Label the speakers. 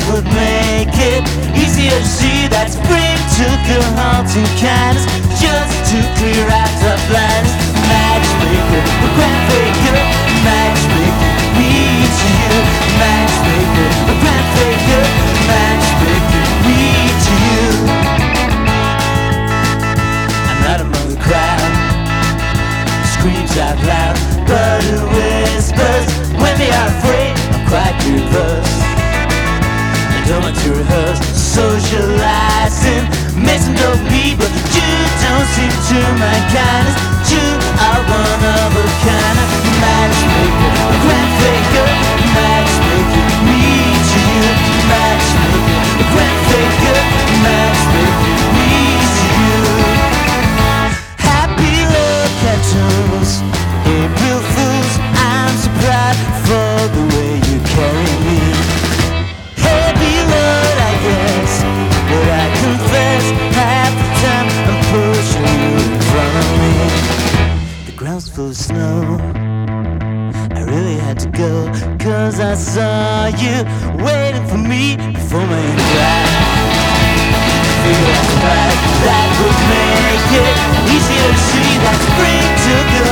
Speaker 1: would make it easier to see that spring took a haunting kindness just to clear out the blindness. Matchmaker, the grand faker, matchmaker, me to you. Matchmaker, the grand faker, matchmaker, me to you. I'm not among the crowd, screams out loud, but who whispers when they are afraid? I'm quite nervous. I don't want to rehearse, socializing, messing with me, but you don't seem to mind kindness. You are one of a kind of matchmaker, a grand faker, matchmaker, me to you. Matchmaker, a grand faker, matchmaker, me to you. Happy love cartoons, April Fools, I'm so proud for the way you carry me. Heavy load, I guess, but I confess half the time I'm pushing you in front of me. The ground's full of snow, I really had to go, 'cause I saw you waiting for me before my drive. Figure out right, that would make it easier to see that spring took the